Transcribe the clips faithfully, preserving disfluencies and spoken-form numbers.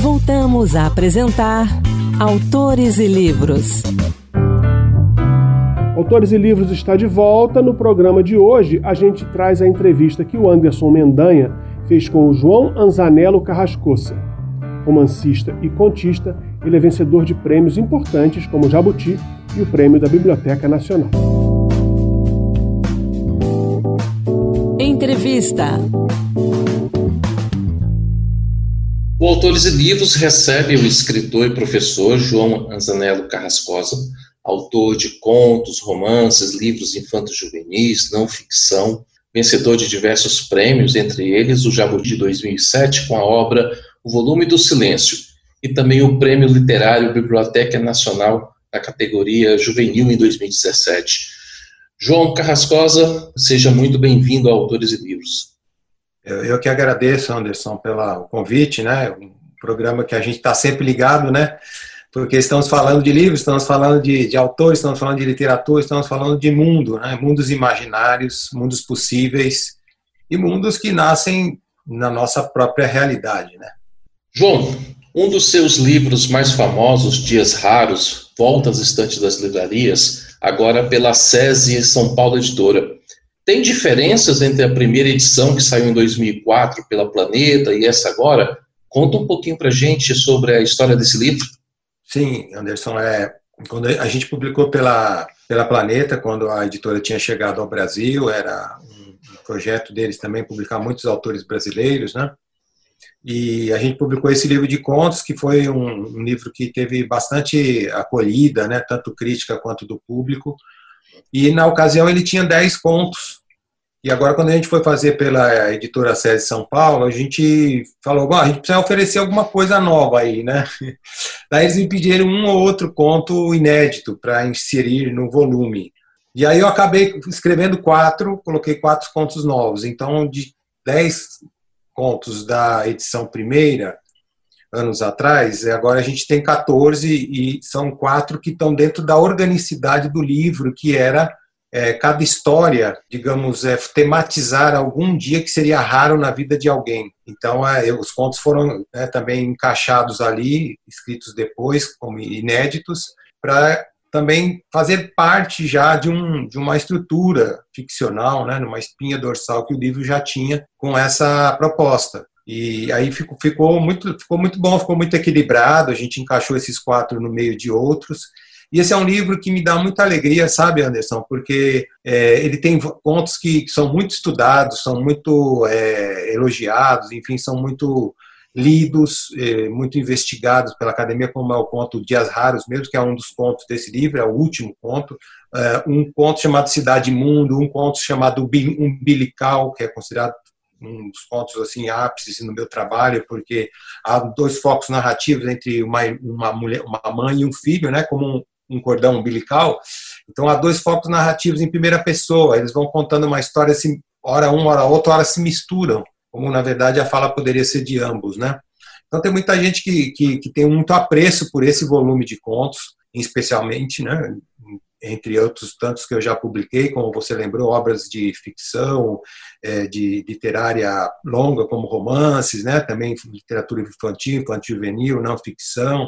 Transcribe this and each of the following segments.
Voltamos a apresentar Autores e Livros. Autores e Livros está de volta. No programa de hoje, a gente traz a entrevista que o Anderson Mendanha fez com o João Anzanello Carrascosa. Romancista e contista, ele é vencedor de prêmios importantes como o Jabuti e o Prêmio da Biblioteca Nacional. Entrevista. O Autores e Livros recebe o escritor e professor João Anzanello Carrascosa, autor de contos, romances, livros infanto-juvenis, não ficção, vencedor de diversos prêmios, entre eles o Jabuti dois mil e sete com a obra O Volume do Silêncio, e também o Prêmio Literário Biblioteca Nacional na categoria Juvenil em dois mil e dezessete. João Carrascosa, seja muito bem-vindo a Autores e Livros. Eu, eu que agradeço, Anderson, pelo convite, né? Um programa que a gente está sempre ligado, né? Porque estamos falando de livros, estamos falando de, de autores, estamos falando de literatura, estamos falando de mundo, né? Mundos imaginários, mundos possíveis e mundos que nascem na nossa própria realidade, né? João, um dos seus livros mais famosos, Dias Raros, volta às estantes das livrarias, agora pela SESI São Paulo Editora. Tem diferenças entre a primeira edição, que saiu em dois mil e quatro pela Planeta, e essa agora? Conta um pouquinho pra gente sobre a história desse livro. Sim, Anderson, é, quando a gente publicou pela, pela Planeta, quando a editora tinha chegado ao Brasil, era um projeto deles também publicar muitos autores brasileiros, né? E a gente publicou esse livro de contos, que foi um, um livro que teve bastante acolhida, né? Tanto crítica quanto do público. E na ocasião ele tinha dez contos. E agora, quando a gente foi fazer pela editora SESI São Paulo, a gente falou, bom, a gente precisa oferecer alguma coisa nova aí, né? Daí eles me pediram um ou outro conto inédito para inserir no volume. E aí eu acabei escrevendo quatro, coloquei quatro contos novos. Então, de dez contos da edição primeira, anos atrás, agora a gente tem quatorze e são quatro que estão dentro da organicidade do livro, que era é, cada história, digamos, é, tematizar algum dia que seria raro na vida de alguém. Então, é, os contos foram é, também encaixados ali, escritos depois como inéditos, para também fazer parte já de, um, de uma estrutura ficcional, né, numa espinha dorsal que o livro já tinha com essa proposta. E aí ficou, ficou, muito, ficou muito bom, ficou muito equilibrado, a gente encaixou esses quatro no meio de outros. E esse é um livro que me dá muita alegria, sabe, Anderson? Porque é, ele tem contos que são muito estudados, são muito é, elogiados, enfim, são muito lidos, é, muito investigados pela academia, como é o conto Dias Raros mesmo, que é um dos contos desse livro, é o último conto. É, um conto chamado Cidade e Mundo, um conto chamado Umbilical, que é considerado um dos pontos assim, ápices no meu trabalho, porque há dois focos narrativos entre uma, uma, mulher, uma mãe e um filho, né, como um, um cordão umbilical. Então há dois focos narrativos em primeira pessoa, eles vão contando uma história, assim, hora um, hora outra, hora se misturam, como na verdade a fala poderia ser de ambos, né? Então tem muita gente que, que, que tem muito apreço por esse volume de contos, especialmente, né, entre outros tantos que eu já publiquei, como você lembrou, obras de ficção, de literária longa, como romances, né? Também literatura infantil, infantil-juvenil, não ficção.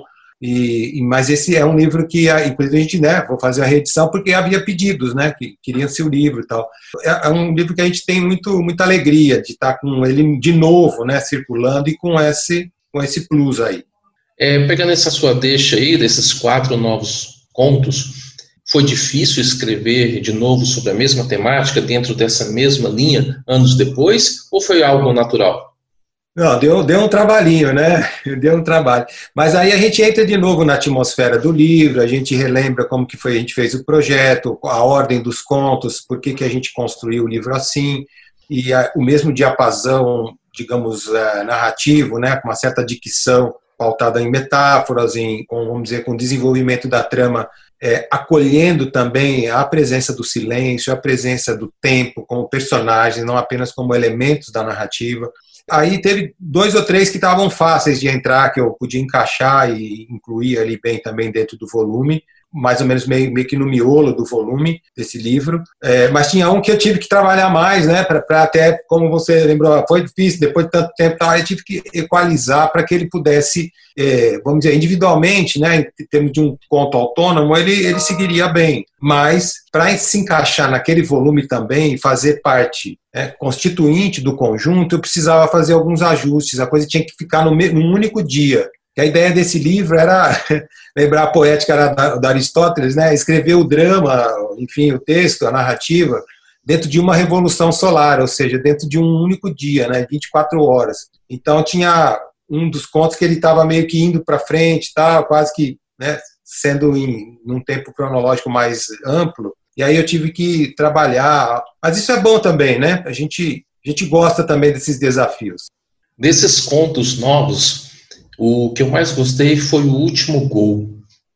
E, mas esse é um livro que, inclusive, a gente, né, vou fazer a reedição porque havia pedidos, né, que queriam ser o livro e tal. É um livro que a gente tem muito, muita alegria de estar com ele de novo, né, circulando e com esse, com esse plus aí. É, pegando essa sua deixa aí, desses quatro novos contos, foi difícil escrever de novo sobre a mesma temática, dentro dessa mesma linha, anos depois, ou foi algo natural? Não, deu, deu um trabalhinho, né? Deu um trabalho. Mas aí a gente entra de novo na atmosfera do livro, a gente relembra como que foi, a gente fez o projeto, a ordem dos contos, por que, que a gente construiu o livro assim, e a, o mesmo diapasão, digamos, é, narrativo, né? Com uma certa dicção pautada em metáforas, em, com, vamos dizer, com o desenvolvimento da trama, é, acolhendo também a presença do silêncio, a presença do tempo como personagem, não apenas como elementos da narrativa. Aí teve dois ou três que estavam fáceis de entrar, que eu podia encaixar e incluir ali bem também dentro do volume, mais ou menos meio, meio que no miolo do volume desse livro, é, mas tinha um que eu tive que trabalhar mais, né, para até, como você lembrou, foi difícil, depois de tanto tempo, eu tive que equalizar para que ele pudesse, é, vamos dizer, individualmente, né, em termos de um conto autônomo, ele, ele seguiria bem, mas para se encaixar naquele volume também, fazer parte, né, constituinte do conjunto, eu precisava fazer alguns ajustes, a coisa tinha que ficar no num único dia. E a ideia desse livro era lembrar a poética da Aristóteles, né? Escrever o drama, enfim, o texto, a narrativa, dentro de uma revolução solar, ou seja, dentro de um único dia, né? vinte e quatro horas. Então tinha um dos contos que ele estava meio que indo para frente, tá? Quase que, né, sendo em um tempo cronológico mais amplo. E aí eu tive que trabalhar. Mas isso é bom também, né? A gente, a gente gosta também desses desafios. Desses contos novos, o que eu mais gostei foi o último gol.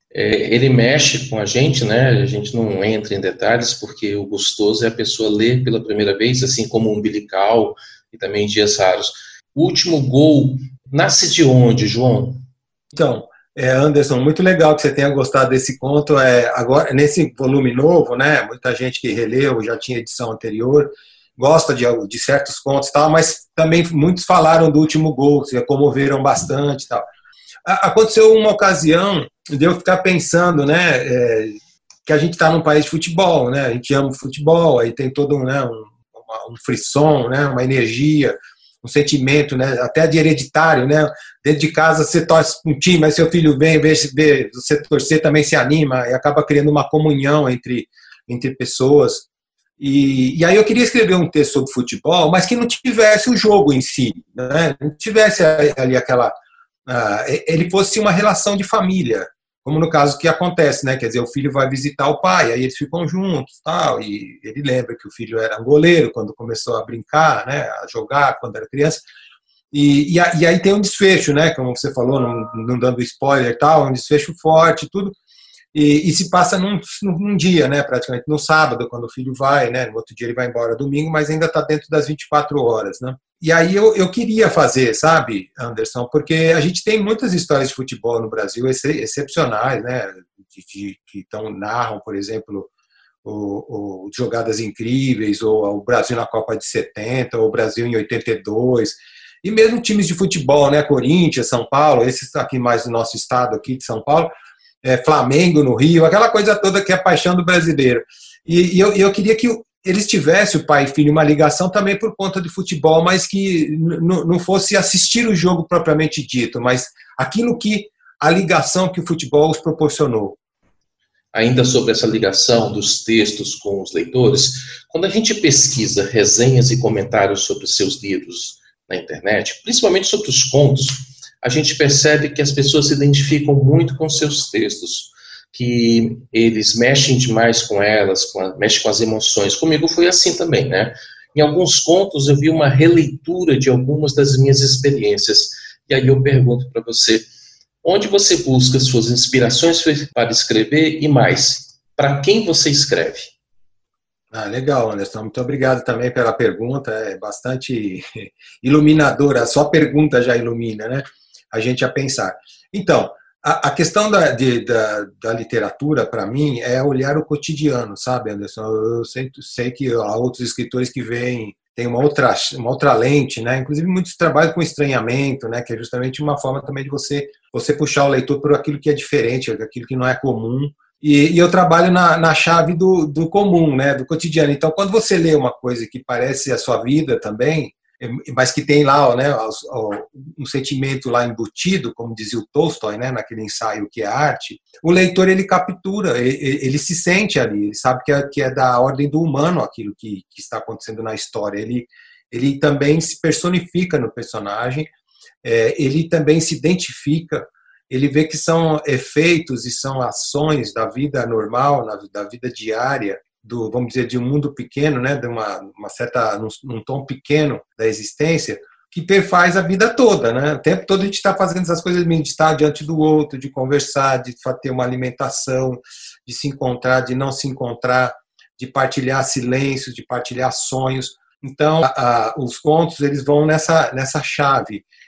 É, ele mexe com a gente, né? A gente não entra em detalhes, porque o gostoso é a pessoa ler pela primeira vez, assim como o Umbilical e também Dias Raros. O último gol nasce de onde, João? Então, é, Anderson, muito legal que você tenha gostado desse conto. É, agora, nesse volume novo, né? Muita gente que releu, já tinha edição anterior, gosta de, de certos contos, tal, mas também muitos falaram do último gol, se comoveram bastante. Tal. Aconteceu uma ocasião de eu ficar pensando, né, é, que a gente está num país de futebol, né, a gente ama o futebol, aí tem todo, né, um, um frisson, né, uma energia, um sentimento, né, até de hereditário, né, dentro de casa você torce um time, mas seu filho vem, vê, vê você torcer, também se anima e acaba criando uma comunhão entre, entre pessoas. E, e aí eu queria escrever um texto sobre futebol, mas que não tivesse o jogo em si, né? Não tivesse ali aquela... Uh, ele fosse uma relação de família, como no caso que acontece, né? Quer dizer, o filho vai visitar o pai, aí eles ficam juntos, tal, e ele lembra que o filho era um goleiro quando começou a brincar, né? A jogar quando era criança. E, e, e aí tem um desfecho, né? Como você falou, não, não dando spoiler e tal, um desfecho forte e tudo. E, e se passa num, num dia, né, praticamente no sábado, quando o filho vai, né, no outro dia ele vai embora domingo, mas ainda está dentro das vinte e quatro horas, né. E aí eu, eu queria fazer, sabe, Anderson, porque a gente tem muitas histórias de futebol no Brasil excepcionais, né, de, de, que tão, narram, por exemplo, o, o jogadas incríveis, ou o Brasil na Copa de setenta, ou o Brasil em oitenta e dois, e mesmo times de futebol, né, Corinthians, São Paulo, esses aqui mais do nosso estado aqui de São Paulo, É, Flamengo no Rio, aquela coisa toda que é a paixão do brasileiro. E, e eu, eu queria que eles tivessem, o pai e filho, uma ligação também por conta de futebol, mas que não fosse assistir o jogo propriamente dito, mas aquilo que a ligação que o futebol os proporcionou. Ainda sobre essa ligação dos textos com os leitores, quando a gente pesquisa resenhas e comentários sobre os seus livros na internet, principalmente sobre os contos, a gente percebe que as pessoas se identificam muito com seus textos, que eles mexem demais com elas, com a, mexem com as emoções. Comigo foi assim também, né? Em alguns contos eu vi uma releitura de algumas das minhas experiências. E aí eu pergunto para você, onde você busca suas inspirações para escrever e mais, para quem você escreve? Ah, legal, Anderson. Muito obrigado também pela pergunta. É bastante iluminadora. Só a pergunta já ilumina, né? A gente a pensar. Então, a, a questão da, de, da, da literatura, para mim, é olhar o cotidiano, sabe, Anderson? Eu sei, sei que há outros escritores que veem, tem uma outra, uma outra lente, né? Inclusive muitos trabalham com estranhamento, né? Que é justamente uma forma também de você, você puxar o leitor por aquilo que é diferente, aquilo que não é comum. E, e eu trabalho na, na chave do, do comum, né? Do cotidiano. Então, quando você lê uma coisa que parece a sua vida também, mas que tem lá, né, um sentimento lá embutido, como dizia o Tolstói, né, naquele ensaio que é arte, o leitor ele captura, ele, ele se sente ali, ele sabe que é, que é da ordem do humano aquilo que, que está acontecendo na história, ele, ele também se personifica no personagem, é, ele também se identifica, ele vê que são efeitos e são ações da vida normal, da vida diária, do, vamos dizer, de um mundo pequeno, né, de uma, uma certa, num, num tom pequeno da existência, que perfaz a vida toda, né? O tempo todo a gente está fazendo essas coisas, de estar diante do outro, de conversar, de ter uma alimentação, de se encontrar, de não se encontrar, de partilhar silêncios, de partilhar sonhos. Então, a, a, os contos eles vão nessa, nessa chave.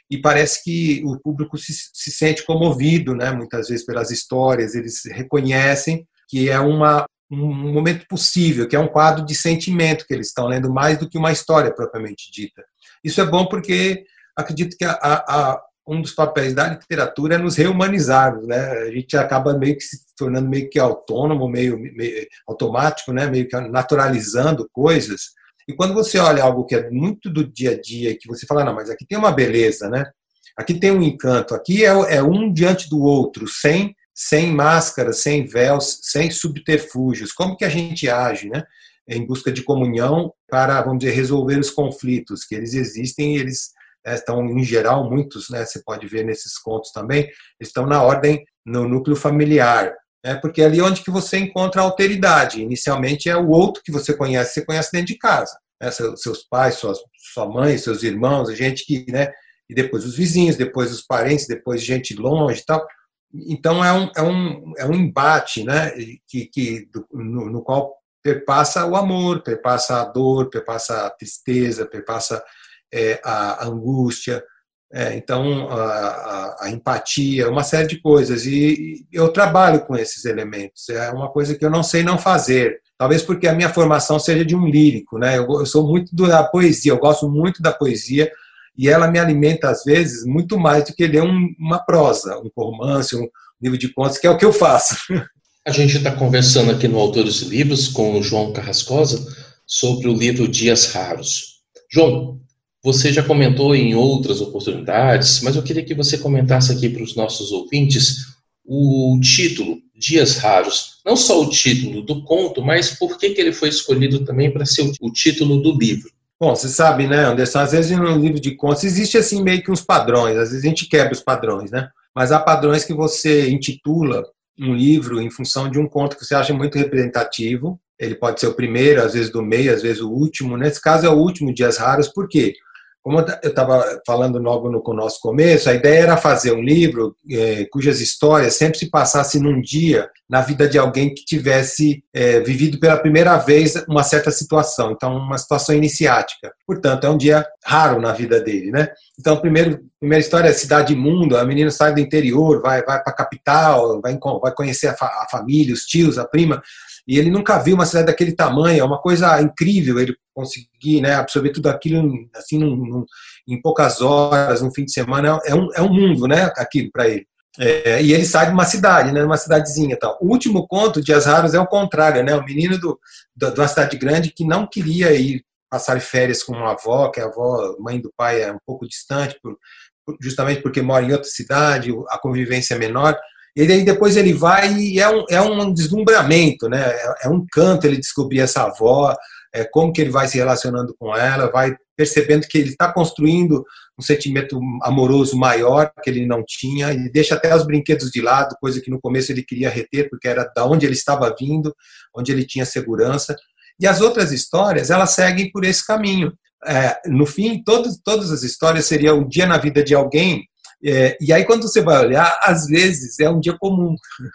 e parece que o público se, se sente comovido, né, muitas vezes pelas histórias, eles reconhecem que é uma, um momento possível, que é um quadro de sentimento que eles estão lendo mais do que uma história propriamente dita. Isso é bom porque acredito que a, a, um dos papéis da literatura é nos reumanizarmos, né? A gente acaba meio que se tornando meio que autônomo, meio, meio automático, né? Meio que naturalizando coisas. E quando você olha algo que é muito do dia a dia, que você fala, não, mas aqui tem uma beleza, né? Aqui tem um encanto, aqui é, é um diante do outro, sem, sem máscaras, sem véus, sem subterfúgios. Como que a gente age, né? Em busca de comunhão para, vamos dizer, resolver os conflitos, que eles existem e eles estão, em geral, muitos, né, você pode ver nesses contos também, estão na ordem, no núcleo familiar, né, porque é ali onde que você encontra a alteridade. Inicialmente é o outro que você conhece, você conhece dentro de casa, né, seus pais, suas, sua mãe, seus irmãos, a gente que, né, e depois os vizinhos, depois os parentes, depois gente longe e tal. Então é um, é um, é um embate, né, que, que, no, no qual perpassa o amor, perpassa a dor, perpassa a tristeza, perpassa é, a angústia, é, então a, a, a empatia, uma série de coisas. E, e eu trabalho com esses elementos. É uma coisa que eu não sei não fazer. Talvez porque a minha formação seja de um lírico, né? Eu, eu sou muito da poesia, eu gosto muito da poesia e ela me alimenta, às vezes, muito mais do que ler um, uma prosa, um romance, um livro de contos, que é o que eu faço. A gente está conversando aqui no Autores de Livros com o João Carrascosa sobre o livro Dias Raros. João, você já comentou em outras oportunidades, mas eu queria que você comentasse aqui para os nossos ouvintes o título, Dias Raros. Não só o título do conto, mas por que, que ele foi escolhido também para ser o título do livro. Bom, você sabe, né, Anderson, às vezes no livro de contos existe assim meio que uns padrões, às vezes a gente quebra os padrões, né? Mas há padrões que você intitula um livro em função de um conto que você acha muito representativo. Ele pode ser o primeiro, às vezes do meio, às vezes o último. Nesse caso é o último, Dias Raros. Por quê? Como eu estava falando logo no nosso começo, a ideia era fazer um livro é, cujas histórias sempre se passassem num dia na vida de alguém que tivesse é, vivido pela primeira vez uma certa situação, então uma situação iniciática. Portanto, é um dia raro na vida dele, né? Então, a primeira, primeira história é Cidade Imunda, a menina sai do interior, vai, vai para a capital, vai, vai conhecer a, fa a família, os tios, a prima, e ele nunca viu uma cidade daquele tamanho, é uma coisa incrível ele conseguir, né, absorver tudo aquilo assim, num, num, em poucas horas, num fim de semana, é um, é um mundo, né, aquilo para ele. É, e ele sai de uma cidade, né, uma cidadezinha. Tal. O último conto, Dias Raros, é o contrário, né, o menino do, do, de uma cidade grande que não queria ir passar férias com uma avó, que a avó, mãe do pai, é um pouco distante, por, justamente porque mora em outra cidade, a convivência é menor. E aí depois ele vai e é um, é um deslumbramento, né? É, é um canto ele descobrir essa avó, é, como que ele vai se relacionando com ela, vai percebendo que ele está construindo um sentimento amoroso maior que ele não tinha, ele deixa até os brinquedos de lado, coisa que no começo ele queria reter, porque era da onde ele estava vindo, onde ele tinha segurança. E as outras histórias, elas seguem por esse caminho. É, no fim, todos, todas as histórias seriam um dia na vida de alguém. É, e aí, quando você vai olhar, às vezes é um dia comum.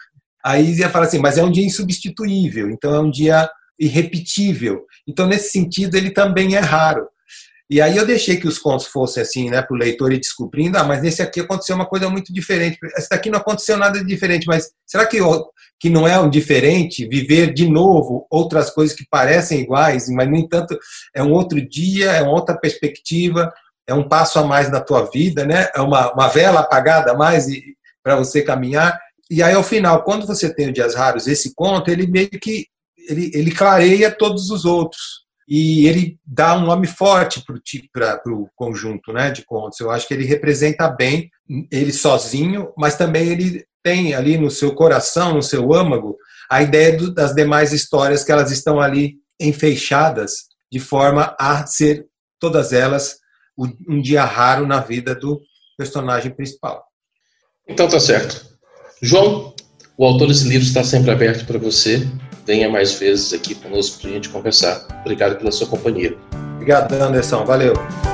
Aí você fala assim, mas é um dia insubstituível, então é um dia irrepetível. Então, nesse sentido, ele também é raro. E aí eu deixei que os contos fossem assim, né, para o leitor ir descobrindo, ah, mas nesse aqui aconteceu uma coisa muito diferente. Esse daqui não aconteceu nada de diferente, mas será que, que não é um diferente viver de novo outras coisas que parecem iguais, mas, no entanto, é um outro dia, é uma outra perspectiva, é um passo a mais na tua vida, né? É uma, uma vela apagada a mais para você caminhar. E aí, ao final, quando você tem o Dias Raros, esse conto, ele meio que ele, ele clareia todos os outros. E ele dá um nome forte para o conjunto, né, de contos. Eu acho que ele representa bem ele sozinho, mas também ele tem ali no seu coração, no seu âmago, a ideia do, das demais histórias que elas estão ali enfeixadas de forma a ser, todas elas, um dia raro na vida do personagem principal. Então tá certo. João, o Autores de Livros está sempre aberto para você. Venha mais vezes aqui conosco para a gente conversar. Obrigado pela sua companhia. Obrigado, Anderson. Valeu.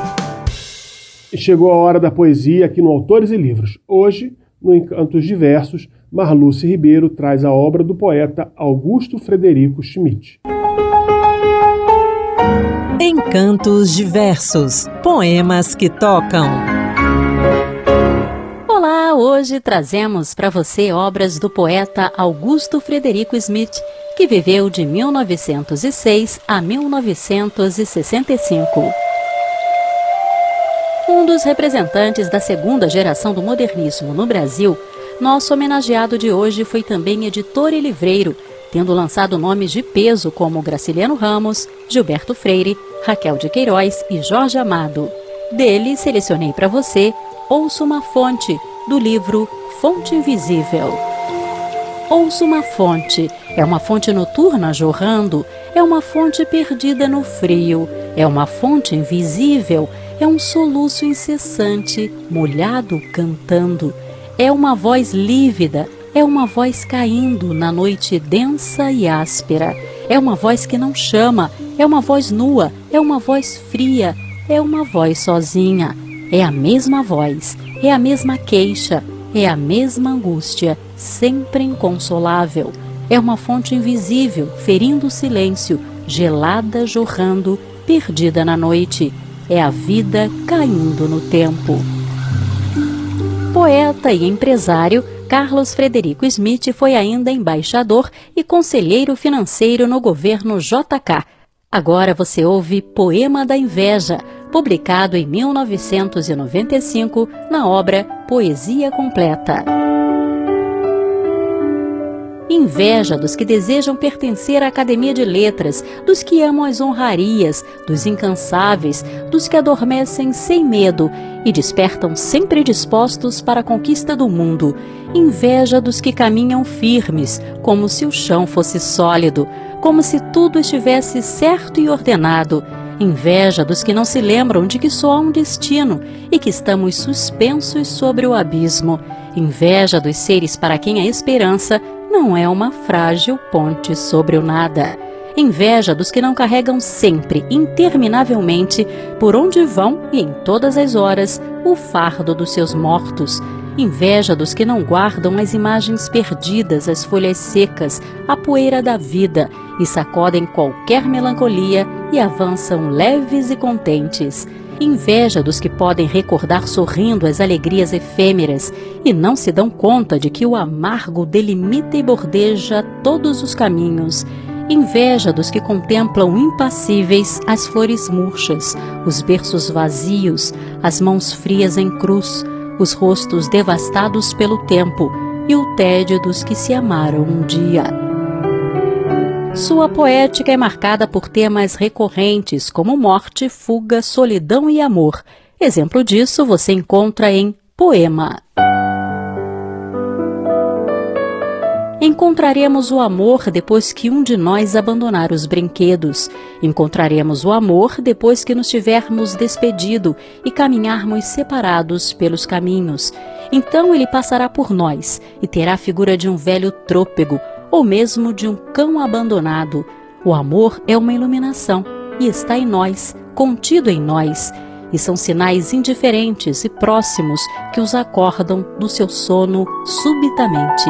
E chegou a hora da poesia aqui no Autores e Livros. Hoje, no Encantos Diversos, Marluce Ribeiro traz a obra do poeta Augusto Frederico Schmidt. Encantos Diversos. Poemas que tocam. Apresenta hoje trazemos para você obras do poeta Augusto Frederico Smith, que viveu de mil novecentos e seis a mil novecentos e sessenta e cinco. Um dos representantes da segunda geração do modernismo no Brasil, nosso homenageado de hoje foi também editor e livreiro, tendo lançado nomes de peso como Graciliano Ramos, Gilberto Freire, Raquel de Queiroz e Jorge Amado. Dele, selecionei para você Ouço uma Fonte, do livro Fonte Invisível. Ouço uma fonte, é uma fonte noturna jorrando, é uma fonte perdida no frio, é uma fonte invisível, é um soluço incessante, molhado cantando, é uma voz lívida, é uma voz caindo na noite densa e áspera, é uma voz que não chama, é uma voz nua, é uma voz fria, é uma voz sozinha, é a mesma voz, é a mesma queixa, é a mesma angústia, sempre inconsolável. É uma fonte invisível, ferindo o silêncio, gelada jorrando, perdida na noite. É a vida caindo no tempo. Poeta e empresário, Carlos Frederico Smith foi ainda embaixador e conselheiro financeiro no governo J K. Agora você ouve Poema da Inveja, publicado em mil novecentos e noventa e cinco na obra Poesia Completa. Inveja dos que desejam pertencer à Academia de Letras, dos que amam as honrarias, dos incansáveis, dos que adormecem sem medo e despertam sempre dispostos para a conquista do mundo. Inveja dos que caminham firmes, como se o chão fosse sólido, como se tudo estivesse certo e ordenado. Inveja dos que não se lembram de que só há um destino e que estamos suspensos sobre o abismo. Inveja dos seres para quem a esperança não é uma frágil ponte sobre o nada. Inveja dos que não carregam sempre, interminavelmente, por onde vão e em todas as horas, o fardo dos seus mortos. Inveja dos que não guardam as imagens perdidas, as folhas secas, a poeira da vida, e sacodem qualquer melancolia e avançam leves e contentes. Inveja dos que podem recordar sorrindo as alegrias efêmeras e não se dão conta de que o amargo delimita e bordeja todos os caminhos. Inveja dos que contemplam impassíveis as flores murchas, os berços vazios, as mãos frias em cruz, os rostos devastados pelo tempo e o tédio dos que se amaram um dia. Sua poética é marcada por temas recorrentes como morte, fuga, solidão e amor. Exemplo disso você encontra em Poema. Encontraremos o amor depois que um de nós abandonar os brinquedos. Encontraremos o amor depois que nos tivermos despedido e caminharmos separados pelos caminhos. Então ele passará por nós e terá a figura de um velho trôpego ou mesmo de um cão abandonado. O amor é uma iluminação e está em nós, contido em nós. E são sinais indiferentes e próximos que os acordam do seu sono subitamente.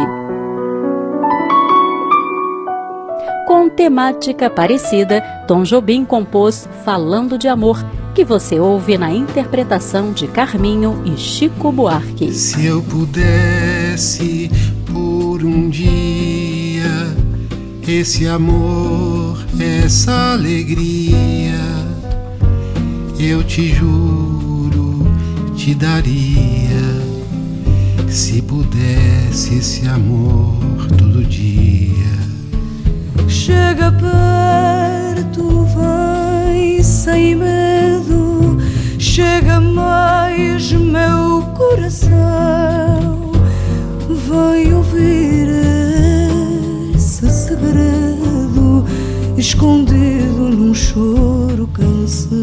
Com temática parecida, Tom Jobim compôs Falando de Amor, que você ouve na interpretação de Carminho e Chico Buarque. Se eu pudesse por um dia esse amor, essa alegria, eu te juro, te daria, se pudesse esse amor todo dia. Chega perto, vem sem medo, chega mais meu coração, vem ouvir esse segredo escondido num choro canção.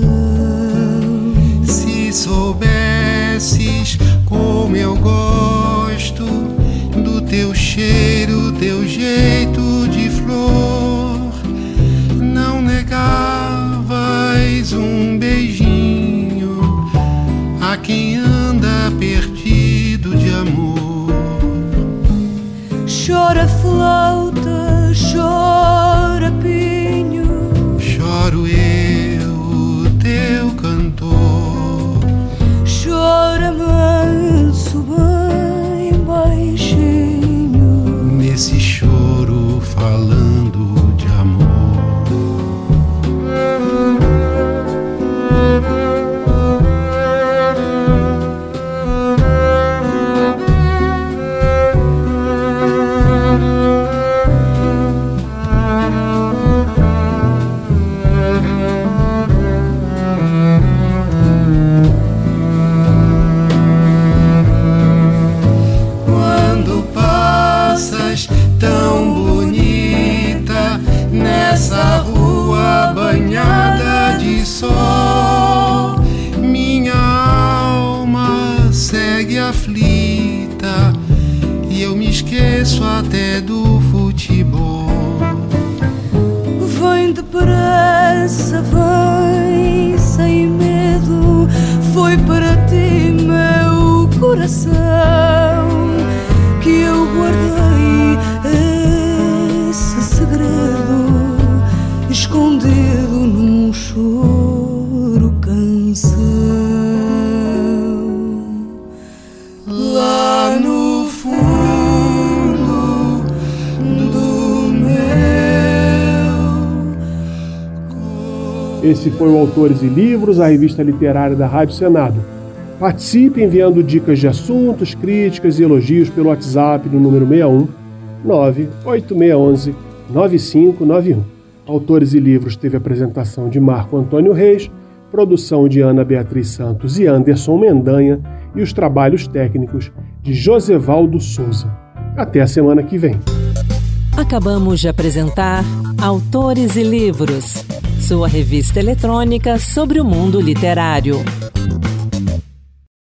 Se soubesses como eu gosto do teu cheiro, teu jeito de flor, não negavas um beijinho a quem anda perdido de amor. Chora flauta, chora pinho, choro eu, teu cantor. Chora manso bem esqueço até do futebol. Vem depressa, vem sem medo. Foi para ti, meu coração, que eu guardei esse segredo, escondido num choro canção. Lá no fundo do meu. Esse foi o Autores e Livros, a revista literária da Rádio Senado. Participe enviando dicas de assuntos, críticas e elogios pelo WhatsApp no número seis um nove oito seis um um nove cinco nove um. Autores e Livros teve apresentação de Marco Antônio Reis, produção de Ana Beatriz Santos e Anderson Mendanha e os trabalhos técnicos de Josevaldo Souza. Até a semana que vem. Acabamos de apresentar Autores e Livros, sua revista eletrônica sobre o mundo literário.